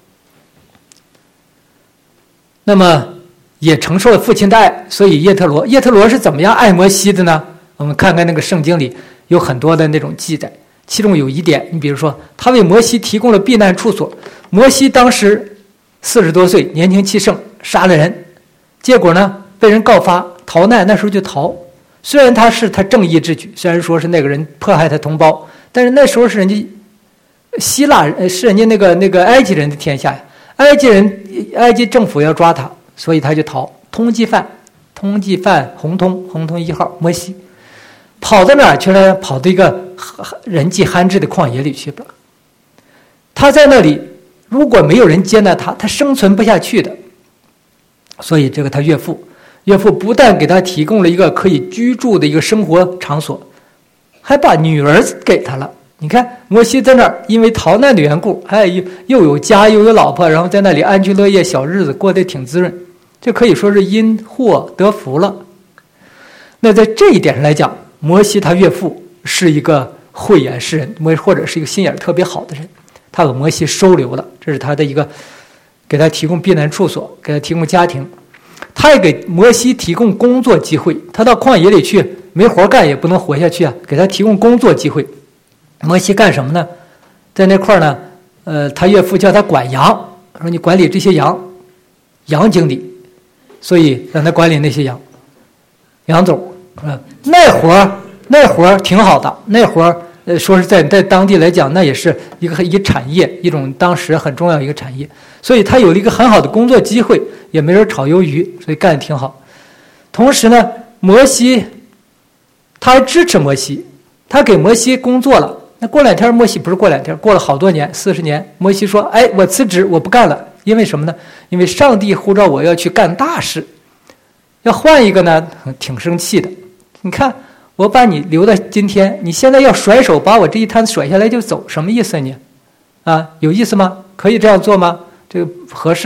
那么也承受了父亲的爱。所以叶特罗叶特罗是怎么样爱摩西的呢？我们看看那个圣经里有很多的那种记载，其中有一点，你比如说他为摩西提供了避难处所。摩西当时四十多岁，年轻气盛，杀了人，结果呢被人告发逃难，那时候就逃。虽然他是他正义之举，虽然说是那个人迫害他同胞，但是那时候是人家希腊人，是人家那个那个埃及人的天下呀，埃及人埃及政府要抓他，所以他就逃。通缉犯通缉犯红通红通一号摩西跑到哪儿去了？跑到一个人迹罕至的旷野里去了。他在那里如果没有人接纳他，他生存不下去的。所以这个他岳父岳父不但给他提供了一个可以居住的一个生活场所，还把女儿给他了。你看摩西在那儿因为逃难的缘故，还又又有家又有老婆，然后在那里安居乐业，小日子过得挺滋润，这可以说是因祸得福了。那在这一点上来讲，摩西他岳父是一个慧眼识人，或者是一个心眼特别好的人，他把摩西收留了，这是他的一个给他提供避难处所，给他提供家庭。他也给摩西提供工作机会，他到旷野里去没活干也不能活下去啊，给他提供工作机会。摩西干什么呢？在那块呢，呃，他岳父叫他管羊，说你管理这些羊，羊经理，所以让他管理那些羊，羊种啊，那活儿那活儿挺好的，那活儿呃说是在在当地来讲，那也是一个一个产业，一种当时很重要一个产业，所以他有了一个很好的工作机会，也没人炒鱿鱼，所以干得挺好。同时呢，摩西他还支持摩西，他给摩西工作了。那过两天，摩西不是过两天，过了好多年，四十年，摩西说：“哎，我辞职，我不干了。因为什么呢？因为上帝呼召我要去干大事，要换一个呢，挺生气的。你看，我把你留到今天，你现在要甩手把我这一摊子甩下来就走，什么意思你？啊，有意思吗？可以这样做吗？这个合适吗？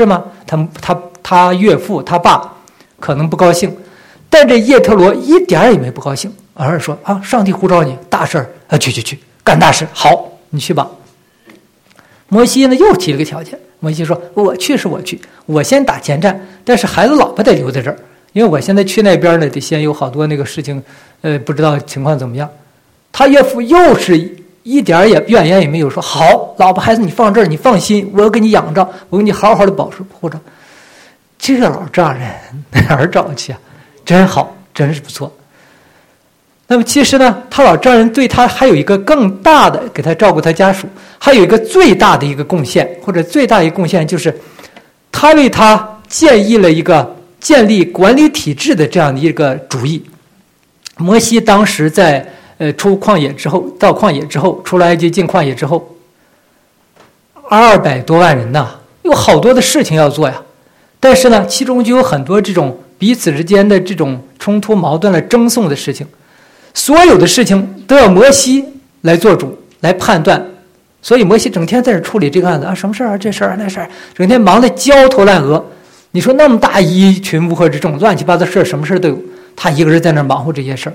他他他岳父他爸可能不高兴，但这叶忒罗一点也没不高兴，而是说啊，上帝呼召你，大事儿啊，去去去，干大事，好，你去吧。摩西呢又提了个条件，摩西说我去是我去，我先打前站，但是孩子老婆得留在这儿，因为我现在去那边呢，得先有好多那个事情，呃，不知道情况怎么样。他岳父又是一点也怨言也没有，说好，老婆孩子你放这儿，你放心，我要给你养着，我给你好好的保护着。这个老丈人哪儿找去啊？真好，真是不错。那么其实呢，他老丈人对他还有一个更大的，给他照顾他家属，还有一个最大的一个贡献，或者最大的一个贡献就是，他为他建议了一个建立管理体制的这样的一个主意。摩西当时在呃出旷野之后，到旷野之后，出了埃及进旷野之后，二百多万人呐，有好多的事情要做呀。但是呢，其中就有很多这种彼此之间的这种冲突、矛盾了、争讼的事情，所有的事情都要摩西来做主、来判断。所以摩西整天在这处理这个案子啊，什么事儿啊，这事儿啊，那事儿，整天忙得焦头烂额。你说那么大一群乌合之众，乱七八糟事儿，什么事儿都有，他一个人在那忙活这些事儿，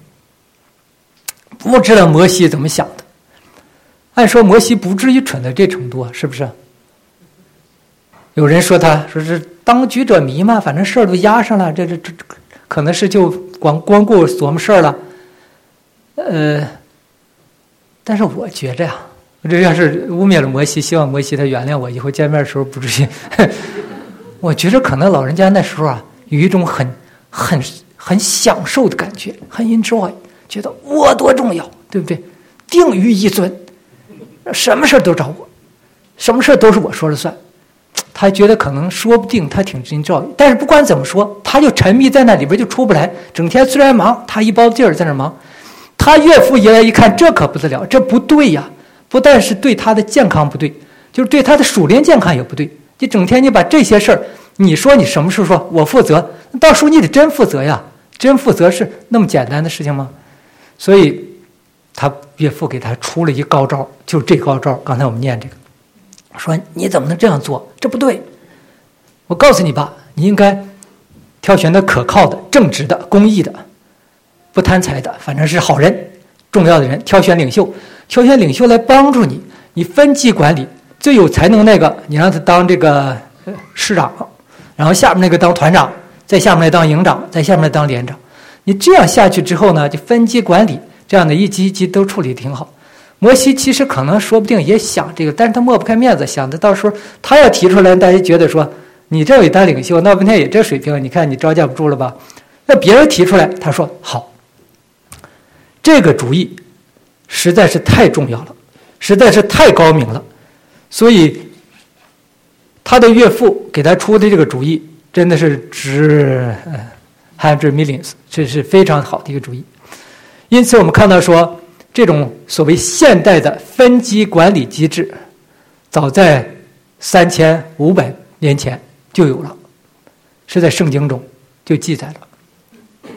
不知道摩西怎么想的。按说摩西不至于蠢到这程度啊，是不是？有人说他说是当局者迷嘛，反正事儿都压上了，这这这可能是就光光顾琢磨事儿了。呃，但是我觉着呀，这要是污蔑了摩西，希望摩西他原谅我，以后见面的时候不至于。我觉着可能老人家那时候啊，有一种很很很享受的感觉，很 enjoy， 觉得我多重要，对不对？定于一尊，什么事都找我，什么事都是我说了算。他觉得可能说不定他挺尽教育，但是不管怎么说，他就沉迷在那里边就出不来，整天虽然忙，他一包劲儿在那忙。他岳父爷爷一看，这可不得了，这不对呀！不但是对他的健康不对，就是对他的属灵健康也不对。你整天你把这些事儿，你说你什么事说我负责，到时候你得真负责呀！真负责是那么简单的事情吗？所以他岳父给他出了一高招，就这高招。刚才我们念这个。说你怎么能这样做？这不对！我告诉你吧，你应该挑选的可靠的、正直的、公义的、不贪财的，反正是好人、重要的人。挑选领袖，挑选领袖来帮助你。你分级管理，最有才能那个，你让他当这个师长，然后下面那个当团长，再下面那当营长，再下面那当连长。你这样下去之后呢，就分级管理，这样的一级一级都处理得挺好。摩西其实可能说不定也想这个，但是他抹不开面子，想的到时候他要提出来，大家觉得说你这位当领袖，那半天也这水平，你看你招架不住了吧？那别人提出来，他说好，这个主意实在是太重要了，实在是太高明了，所以他的岳父给他出的这个主意真的是值 hundred millions， 这是非常好的一个主意。因此我们看到说，这种所谓现代的分级管理机制，早在三千五百年前就有了，是在圣经中就记载了。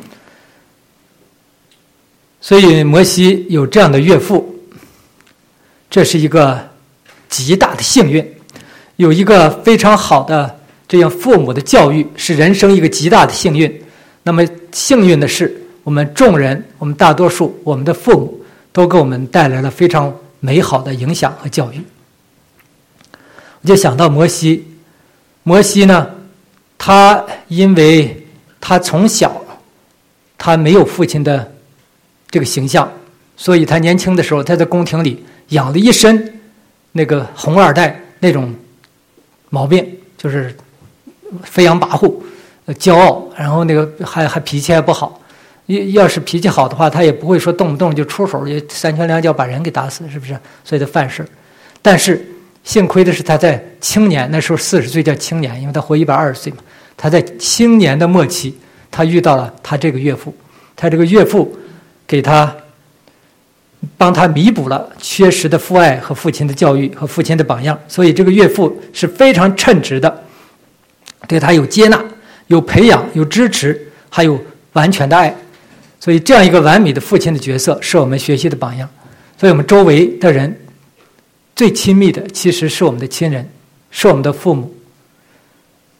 所以摩西有这样的岳父，这是一个极大的幸运。有一个非常好的这样父母的教育，是人生一个极大的幸运。那么幸运的是，我们众人，我们大多数，我们的父母都给我们带来了非常美好的影响和教育。我就想到摩西，摩西呢，他因为他从小他没有父亲的这个形象，所以他年轻的时候他在宫廷里养了一身那个红二代那种毛病，就是飞扬跋扈、骄傲，然后那个还还脾气还不好。要是脾气好的话，他也不会说动不动就出手，也三拳两脚把人给打死，是不是？所以他犯事。但是幸亏的是他在青年，那时候四十岁叫青年，因为他活一百二十岁嘛。他在青年的末期，他遇到了他这个岳父，他这个岳父给他帮他弥补了缺失的父爱和父亲的教育和父亲的榜样，所以这个岳父是非常称职的，对他有接纳、有培养、有支持，还有完全的爱。所以这样一个完美的父亲的角色是我们学习的榜样。所以我们周围的人最亲密的其实是我们的亲人，是我们的父母。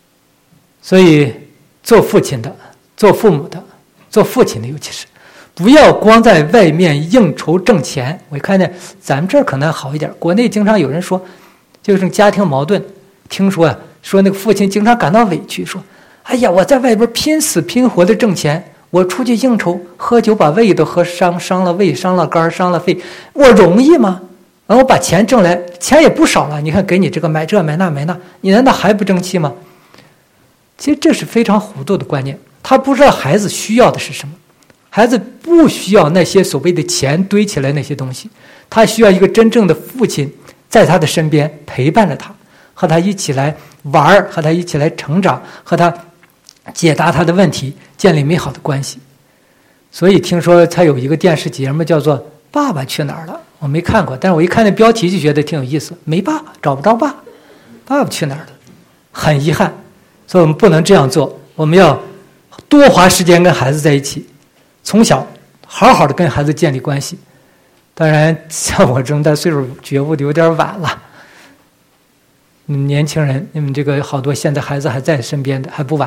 所以做父亲的、做父母的、做父亲的，尤其是不要光在外面应酬挣钱。我看见咱们这儿可能好一点，国内经常有人说，就是家庭矛盾，听说啊，说那个父亲经常感到委屈，说：“哎呀，我在外边拼死拼活的挣钱，我出去应酬喝酒，把胃都喝伤，伤了胃，伤了肝，伤了肺，我容易吗？然后把钱挣来，钱也不少了，你看给你这个买这买那买那，你难道还不争气吗？”其实这是非常糊涂的观念，他不知道孩子需要的是什么。孩子不需要那些所谓的钱堆起来那些东西，他需要一个真正的父亲在他的身边陪伴着他，和他一起来玩，和他一起来成长，和他解答他的问题，建立美好的关系。所以听说他有一个电视节目叫做《爸爸去哪儿了》，我没看过，但是我一看那标题就觉得挺有意思，没爸爸，找不着爸，爸爸去哪儿了？很遗憾，所以我们不能这样做，我们要多花时间跟孩子在一起，从小好好的跟孩子建立关系。当然像我这么大岁数觉悟的有点晚了，年轻人你们这个好多现在孩子还在身边的还不晚。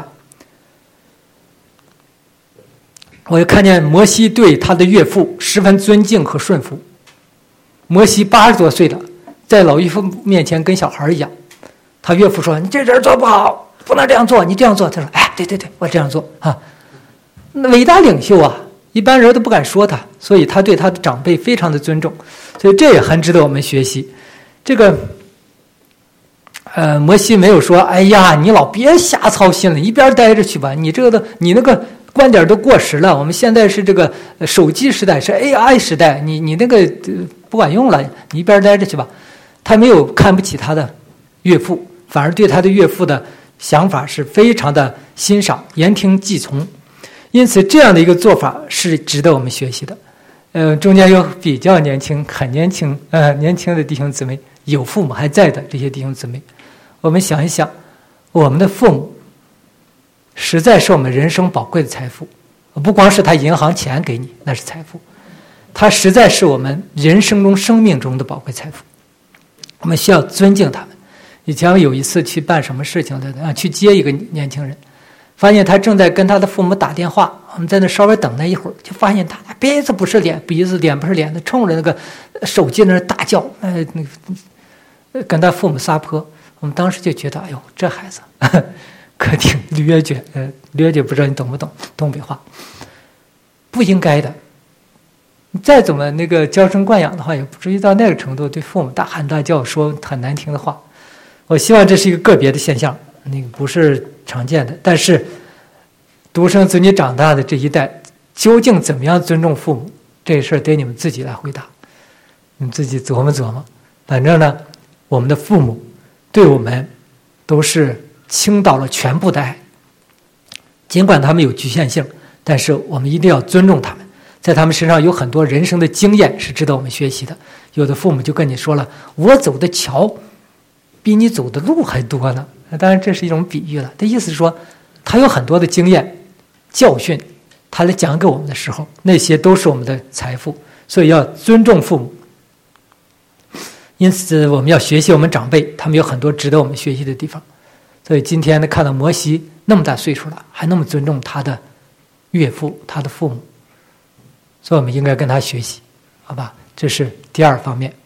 我就看见摩西对他的岳父十分尊敬和顺服。摩西八十多岁了，在老岳父面前跟小孩一样。他岳父说：“你这人做不好，不能这样做，你这样做。”他说：“哎，对对对，我这样做啊。”那伟大领袖啊，一般人都不敢说他，所以他对他的长辈非常的尊重，所以这也很值得我们学习。这个，呃，摩西没有说：“哎呀，你老别瞎操心了，一边待着去吧，你这个的你那个观点都过时了。我们现在是这个手机时代，是 A I 时代，你你那个不管用了，你一边待着去吧。”他没有看不起他的岳父，反而对他的岳父的想法是非常的欣赏，言听计从。因此这样的一个做法是值得我们学习的。呃，中间有比较年轻很年轻呃年轻的弟兄姊妹，有父母还在的这些弟兄姊妹，我们想一想，我们的父母实在是我们人生宝贵的财富，不光是他银行钱给你那是财富，他实在是我们人生中生命中的宝贵财富，我们需要尊敬他们。以前我有一次去办什么事情的啊，去接一个年轻人，发现他正在跟他的父母打电话，我们在那稍微等他一会儿，就发现他鼻子不是脸，鼻子脸不是脸的，冲着那个手机那大叫，呃，那个跟他父母撒泼。我们当时就觉得，哎呦，这孩子呵呵可挺略觉，呃，略觉不知道你懂不懂东北话，不应该的。你再怎么那个娇生惯养的话，也不至于到那个程度，对父母大喊大叫，说很难听的话。我希望这是一个个别的现象，那个不是常见的。但是独生子女长大的这一代，究竟怎么样尊重父母，这事儿得你们自己来回答，你们自己琢磨琢磨。反正呢，我们的父母对我们都是倾倒了全部的爱，尽管他们有局限性，但是我们一定要尊重他们，在他们身上有很多人生的经验是值得我们学习的。有的父母就跟你说了，我走的桥比你走的路还多呢。当然这是一种比喻了，他意思是说他有很多的经验教训，他来讲给我们的时候，那些都是我们的财富，所以要尊重父母。因此我们要学习我们长辈，他们有很多值得我们学习的地方。所以今天呢，看到摩西那么大岁数了，还那么尊重他的岳父他的父母，所以我们应该跟他学习，好吧？这是第二方面。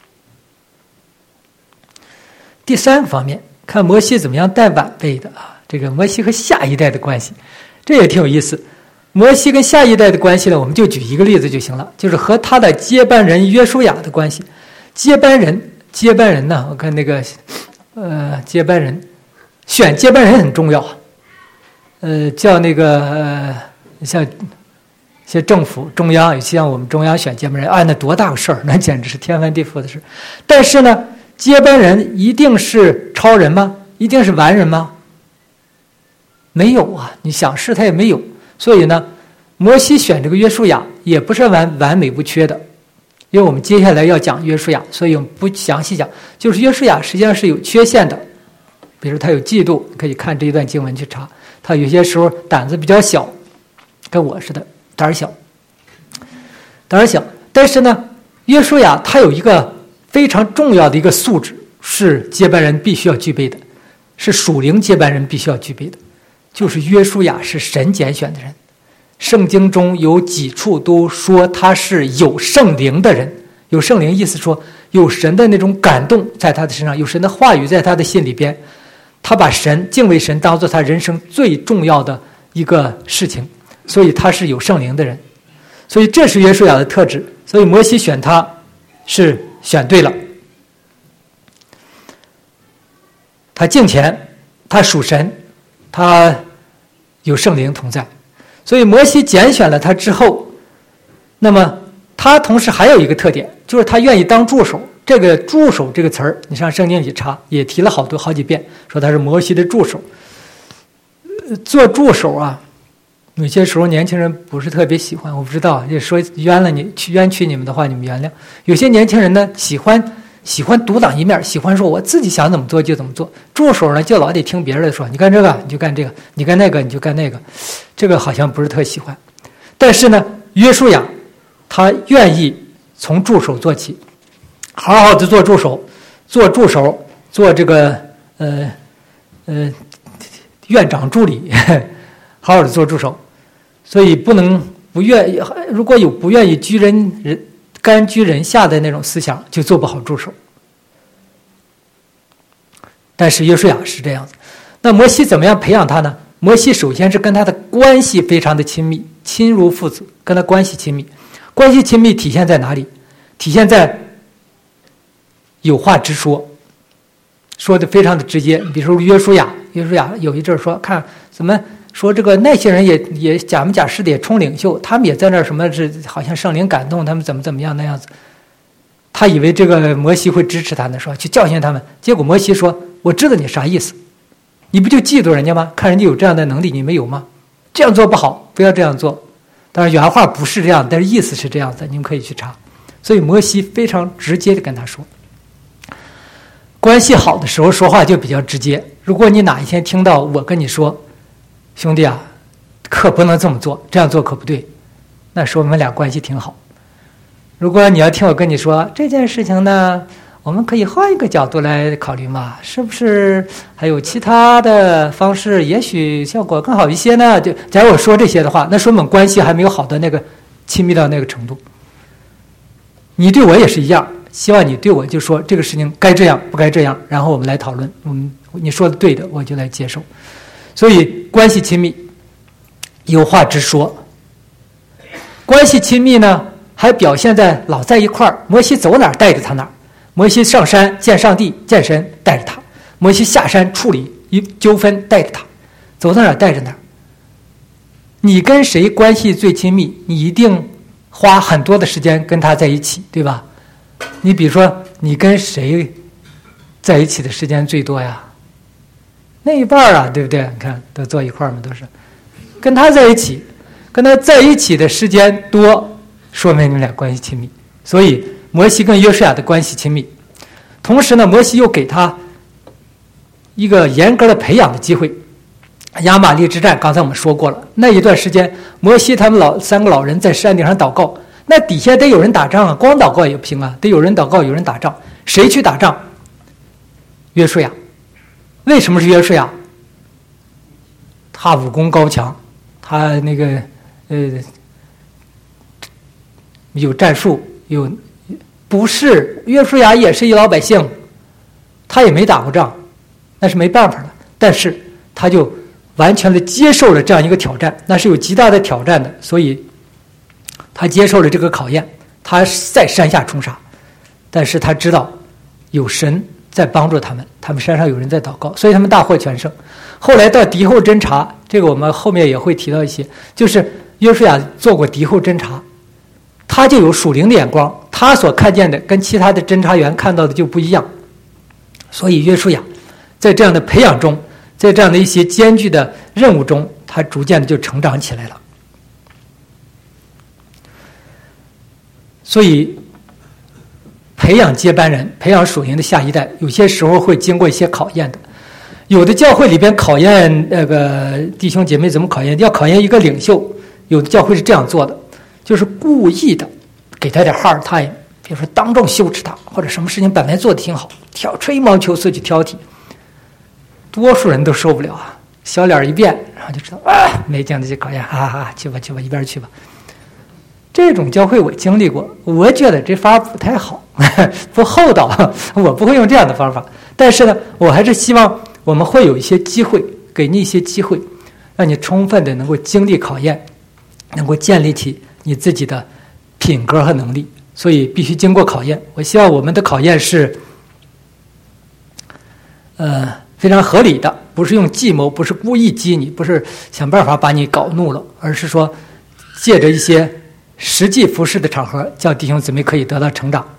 第三个方面，看摩西怎么样带晚辈的啊，这个摩西和下一代的关系，这也挺有意思。摩西跟下一代的关系呢，我们就举一个例子就行了，就是和他的接班人约书亚的关系。接班人，接班人呢，我看那个，呃，接班人，选接班人很重要。呃，叫那个呃，像像政府中央，也像我们中央选接班人，啊，那多大个事儿，那简直是天翻地覆的事。但是呢，接班人一定是超人吗？一定是完人吗？没有啊，你想是他也没有。所以呢，摩西选这个约书亚也不是完完美不缺的。因为我们接下来要讲约书亚，所以我们不详细讲。就是约书亚实际上是有缺陷的，比如他有嫉妒，可以看这一段经文去查。他有些时候胆子比较小，跟我似的，胆儿小，胆儿小。但是呢，约书亚他有一个非常重要的一个素质，是接班人必须要具备的，是属灵接班人必须要具备的。 就是约书亚是神拣选的人。圣经中有几处都说他是有圣灵的人，有圣灵意思说有神的那种感动在他的身上，有神的话语在他的心里边，他把神敬畏神当作他人生最重要的一个事情，所以他是有圣灵的人。所以这是约书亚的特质，所以摩西选他是选对了。他敬虔，他属神，他有圣灵同在，所以摩西拣选了他之后，那么他同时还有一个特点，就是他愿意当助手。这个助手这个词儿，你上圣经里查也提了好多好几遍，说他是摩西的助手。做助手啊，有些时候年轻人不是特别喜欢，我不知道，就说冤了你，去冤屈你们的话，你们原谅。有些年轻人呢，喜欢喜欢独当一面，喜欢说我自己想怎么做就怎么做。助手呢，就老得听别人的说，你干这个你就干这个，你干那个你就干那个，这个好像不是特喜欢。但是呢，约书亚他愿意从助手做起，好好的做助手，做助手，做这个呃呃院长助理，好好的做助手。所以不能不愿意，如果有不愿意居人人甘居人下的那种思想，就做不好助手。但是约书亚是这样子。那摩西怎么样培养他呢？摩西首先是跟他的关系非常的亲密，亲如父子，跟他关系亲密。关系亲密体现在哪里？体现在有话直说，说的非常的直接。比如说约书亚，约书亚有一阵说，看怎么说这个那些人也也假模假式的也充领袖，他们也在那儿什么是好像圣灵感动他们怎么怎么样那样子。他以为这个摩西会支持他呢，说去教训他们。结果摩西说：“我知道你啥意思，你不就嫉妒人家吗？看人家有这样的能力，你没有吗？这样做不好，不要这样做。”当然原话不是这样，但是意思是这样的，你们可以去查。所以摩西非常直接的跟他说，关系好的时候说话就比较直接。如果你哪一天听到我跟你说，兄弟啊，可不能这么做，这样做可不对，那说明我们俩关系挺好。如果你要听我跟你说这件事情呢，我们可以换一个角度来考虑嘛，是不是还有其他的方式，也许效果更好一些呢？就假如我说这些的话，那说明关系还没有好到那个亲密到那个程度。你对我也是一样，希望你对我就说这个事情该这样不该这样，然后我们来讨论，我们你说的对的我就来接受。所以关系亲密，有话直说。关系亲密呢，还表现在老在一块儿，摩西走哪儿带着他哪儿。摩西上山见上帝见神带着他，摩西下山处理一纠纷带着他，走到哪儿带着哪儿。你跟谁关系最亲密，你一定花很多的时间跟他在一起，对吧？你比如说你跟谁在一起的时间最多呀？那一半啊，对不对？你看都坐一块儿嘛，都是跟他在一起，跟他在一起的时间多，说明你们俩关系亲密。所以摩西跟约书亚的关系亲密，同时呢，摩西又给他一个严格的培养的机会。亚玛力之战，刚才我们说过了，那一段时间，摩西他们老三个老人在山顶上祷告，那底下得有人打仗啊，光祷告也不行啊，得有人祷告，有人打仗。谁去打仗？约书亚。为什么是约书亚？他武功高强，他那个呃有战术，有不是约书亚也是一老百姓，他也没打过仗，那是没办法的。但是他就完全的接受了这样一个挑战，那是有极大的挑战的，所以他接受了这个考验，他在山下冲杀，但是他知道有神在帮助他们，他们山上有人在祷告，所以他们大获全胜。后来到敌后侦察，这个我们后面也会提到一些，就是约书亚做过敌后侦察，他就有属灵的眼光，他所看见的跟其他的侦察员看到的就不一样。所以约书亚在这样的培养中，在这样的一些艰巨的任务中，他逐渐的就成长起来了。所以培养接班人，培养属灵的下一代，有些时候会经过一些考验的。有的教会里边考验那个弟兄姐妹怎么考验，要考验一个领袖，有的教会是这样做的，就是故意的给他点 hard time， 比如说当众羞耻他，或者什么事情本来做的挺好，挑吹毛求疵去挑剔，多数人都受不了啊。 小脸一变，然后就知道啊，没经得起考验，哈哈哈，去吧去吧，一边去吧。这种教会我经历过，我觉得这法不太好，不厚道，我不会用这样的方法。但是呢，我还是希望我们会有一些机会，给你一些机会，让你充分的能够经历考验，能够建立起你自己的品格和能力。所以必须经过考验。我希望我们的考验是，呃，非常合理的，不是用计谋，不是故意激你，不是想办法把你搞怒了，而是说借着一些实际服事的场合，叫弟兄姊妹可以得到成长。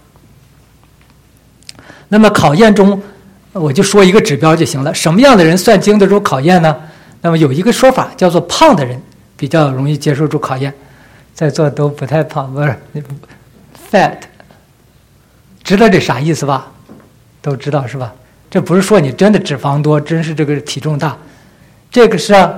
那么考验中，我就说一个指标就行了。什么样的人算经得住考验呢？那么有一个说法叫做胖的人比较容易接受住考验。在座都不太胖，不是 fat， 知道这啥意思吧？都知道是吧？这不是说你真的脂肪多，真是这个体重大，这个是啊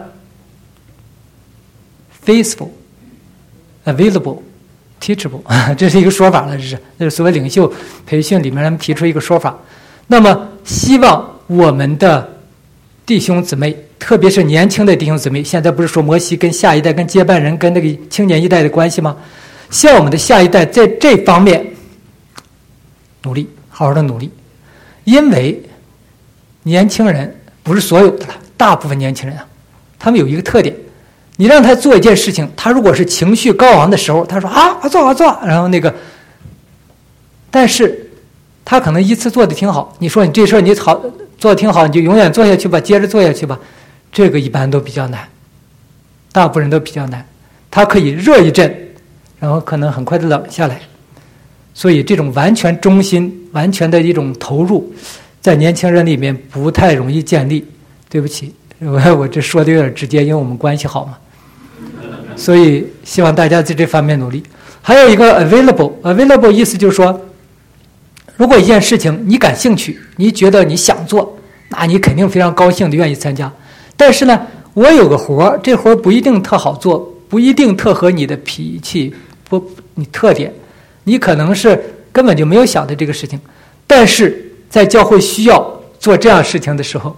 faithful。Available, teachable， 这是一个说法了，这是这是所谓领袖培训里面他们提出一个说法。那么，希望我们的弟兄姊妹，特别是年轻的弟兄姊妹，现在不是说摩西跟下一代、跟接班人、跟那个青年一代的关系吗？希望我们的下一代在这方面努力，好好的努力，因为年轻人不是所有的了，大部分年轻人啊，他们有一个特点。你让他做一件事情，他如果是情绪高昂的时候，他说啊，我做我做，然后那个，但是他可能一次做的挺好，你说你这事儿你好做的挺好，你就永远做下去吧，接着做下去吧，这个一般都比较难，大部分人都比较难。他可以热一阵，然后可能很快的冷下来，所以这种完全忠心、完全的一种投入，在年轻人里面不太容易建立。对不起，我我这说的有点直接，因为我们关系好嘛。所以希望大家在这方面努力。还有一个 available，available available 意思就是说，如果一件事情你感兴趣，你觉得你想做，那你肯定非常高兴的愿意参加。但是呢，我有个活，这活不一定特好做，不一定特合你的脾气，不你特点，你可能是根本就没有想的这个事情。但是在教会需要做这样事情的时候，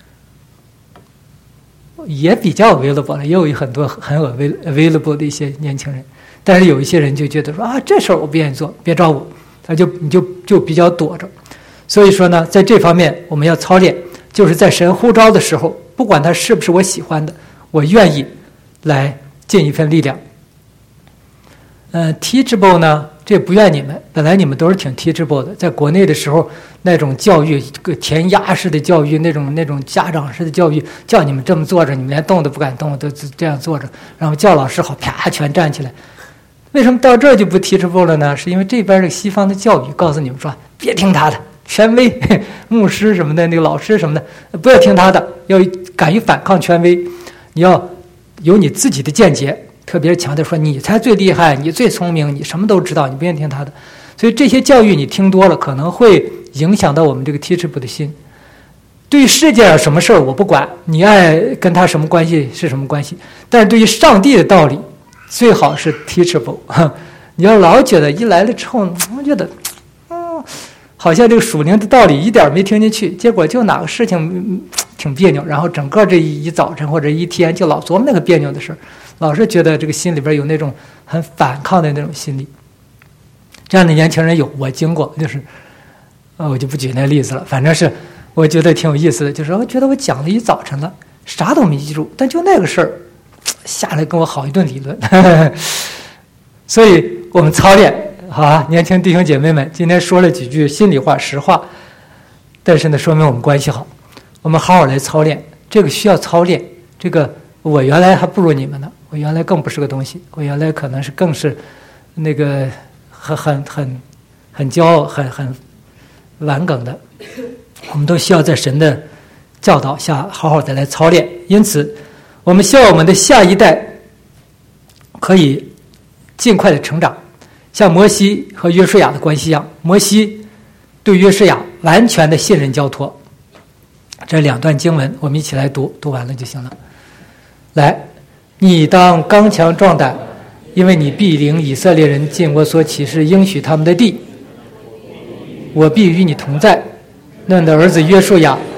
也比较 available 了，也有很多很 available 的一些年轻人，但是有一些人就觉得说啊，这事儿我不愿意做，别找我，他就你就就比较躲着。所以说呢，在这方面我们要操练，就是在神呼召的时候，不管他是不是我喜欢的，我愿意来尽一份力量。呃 teachable 呢，这不怨你们，本来你们都是挺 teachable 的，在国内的时候那种教育，个填鸭式的教育，那种那种家长式的教育，叫你们这么坐着，你们连动都不敢动，都这样坐着，然后叫老师好啪全站起来。为什么到这儿就不 teachable 了呢？是因为这边的西方的教育告诉你们说，别听他的，权威牧师什么的，那个老师什么的，不要听他的，要敢于反抗权威，你要有你自己的见解。特别是强调说你才最厉害，你最聪明，你什么都知道，你不愿意听他的。所以这些教育你听多了，可能会影响到我们这个 teachable 的心。对于世界上什么事儿我不管，你爱跟他什么关系是什么关系，但是对于上帝的道理，最好是 teachable。你要老觉得一来了之后，我觉得，嗯，好像这个属灵的道理一点没听进去，结果就哪个事情、嗯、挺别扭，然后整个这一早晨或者一天就老琢磨那个别扭的事儿。老是觉得这个心里边有那种很反抗的那种心理，这样的年轻人有，我经过，就是，呃，我就不举那例子了。反正是我觉得挺有意思的，就是我觉得我讲了一早晨了，啥都没记住，但就那个事儿，下来跟我好一顿理论。所以我们操练，好啊，年轻弟兄姐妹们，今天说了几句心里话、实话，但是呢，说明我们关系好，我们好好来操练，这个需要操练，这个。我原来还不如你们呢，我原来更不是个东西，我原来可能是更是那个很很很很骄傲、很很顽梗的。我们都需要在神的教导下好好的来操练。因此，我们希望我们的下一代可以尽快的成长，像摩西和约书亚的关系一样。摩西对约书亚完全的信任交托。这两段经文我们一起来读，读完了就行了。来，你当刚强壮胆，因为你必领以色列人进我所启示应许他们的地，我必与你同在。那你的儿子约书亚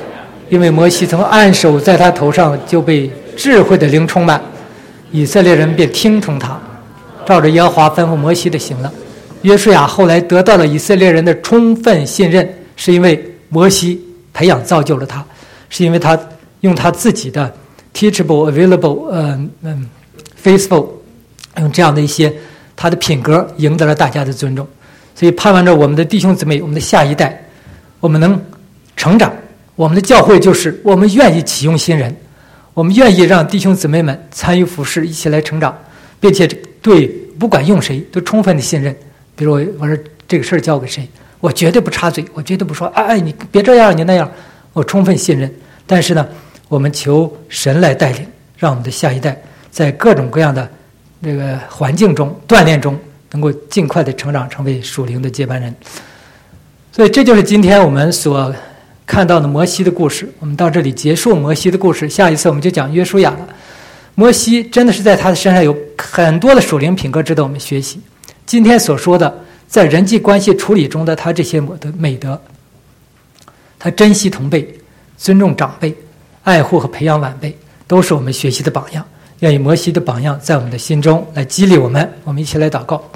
因为摩西曾按手在他头上，就被智慧的灵充满，以色列人便听从他，照着耶和华吩咐摩西的行了。约书亚后来得到了以色列人的充分信任，是因为摩西培养造就了他，是因为他用他自己的 teachable, available, 嗯、呃、嗯 faithful， 用这样的一些他的品格赢得了大家的尊重。所以盼望着我们的弟兄姊妹，我们的下一代，我们能成长。我们的教会就是我们愿意启用新人，我们愿意让弟兄姊妹们参与服事，一起来成长，并且对不管用谁都充分的信任。比如我我说这个事儿交给谁，我绝对不插嘴，我绝对不说哎哎你别这样你那样，我充分信任。但是呢，我们求神来带领，让我们的下一代在各种各样的这个环境中锻炼中，能够尽快的成长成为属灵的接班人。所以这就是今天我们所看到的摩西的故事。我们到这里结束摩西的故事，下一次我们就讲约书亚了。摩西真的是在他的身上有很多的属灵品格值得我们学习。今天所说的在人际关系处理中的他这些美德，他珍惜同辈，尊重长辈，爱护和培养晚辈，都是我们学习的榜样。愿以摩西的榜样在我们的心中来激励我们。我们一起来祷告。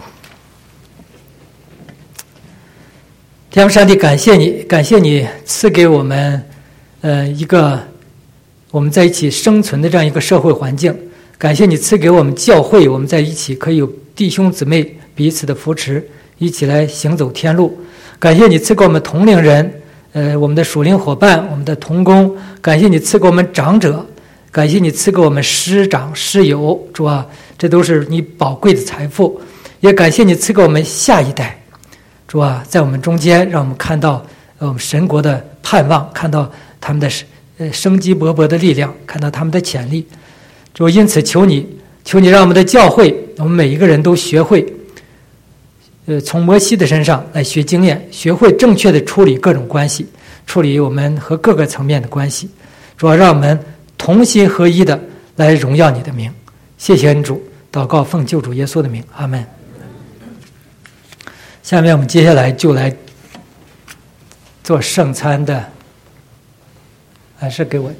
天父上帝，感谢你，感谢你赐给我们呃一个我们在一起生存的这样一个社会环境，感谢你赐给我们教会，我们在一起可以有弟兄姊妹彼此的扶持，一起来行走天路。感谢你赐给我们同龄人，呃我们的属灵伙伴，我们的同工，感谢你赐给我们长者，感谢你赐给我们师长师友，主啊，这都是你宝贵的财富。也感谢你赐给我们下一代，主啊，在我们中间，让我们看到呃我们神国的盼望，看到他们的呃生机勃勃的力量，看到他们的潜力。主，因此求你，求你让我们的教会，我们每一个人都学会，呃，从摩西的身上来学经验，学会正确的处理各种关系，处理我们和各个层面的关系。主要让我们同心合一的来荣耀你的名。谢谢恩主，祷告奉救主耶稣的名，阿们。下面我们接下来就来做圣餐的，还是给我